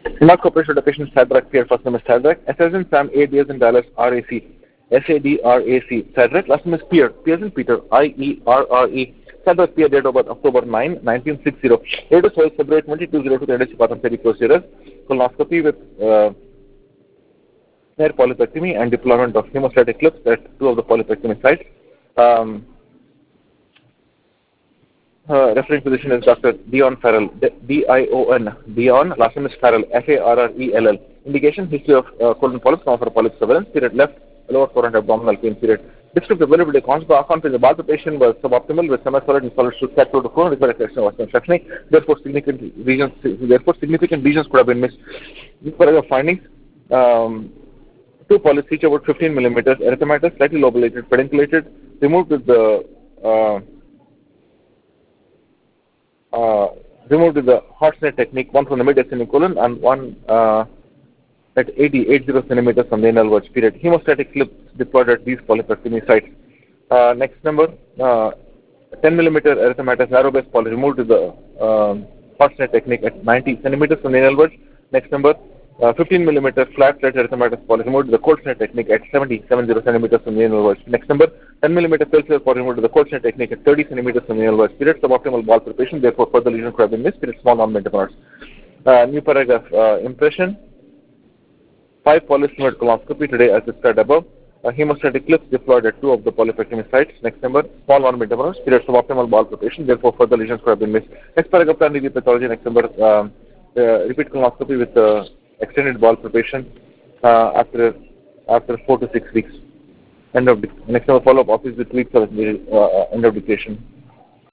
Not cooperation patient Sadrak, Pierre, first name is Sadrak. Assassin Sam, 8 years in Dallas, RAC. SADRAC. Sadrak, last name is Pierre. Pierre in Peter, IERRE. Sadrak Pierre, date of birth October 9, 1960. Date of birth February 22, 02, Patham procedures. Colonoscopy with hair polypectomy and deployment of hemostatic clips at 2 of the polypectomy sites. Referring physician is Dr. Dion Farrell, D-I-O-N, Dion, last name is Farrell, F-A-R-R-E-L-L. Indication, history of colon polyps, now for polyp surveillance, period left, lower quadrant abdominal pain, period. Descriptive availability, confidence, the palpation was suboptimal with semi-solid and solid to cat to phone, required extraction was sectioning, therefore significant regions could have been missed. Paragraph findings, 2 polyps each about 15 millimeters, erythematous, slightly lobulated, pedunculated, removed with the hot snare technique, one from the mid-ascending colon and one at 80 centimeters from the anal verge, period. Hemostatic clips deployed at these polypectomy sites. Next number, 10 millimeter erythematous narrow base poly removed with the hot snare technique at 90 centimeters from the anal verge. Next number, 15 millimeter flat plate erythematous poly removed with the cold snare technique at 70 centimeters from the anal verge. Next number, 10 millimeter cellular poly removed with the cold snare technique at 30 centimeters from the anal verge. Period. Suboptimal ball preparation, therefore further lesion could have been missed. Period. Small non-maintenance. New paragraph, impression. 5 polyps removed colonoscopy today as described above. Hemostatic clips deployed at 2 of the polypectomy sites. Next number, small non-maintenance. Period. Suboptimal ball preparation, therefore further lesions could have been missed. Next paragraph, plan review pathology. Next number, repeat colonoscopy with extended ball preparation after 4 to 6 weeks. Next number, follow-up office with 2 weeks of end of dictation.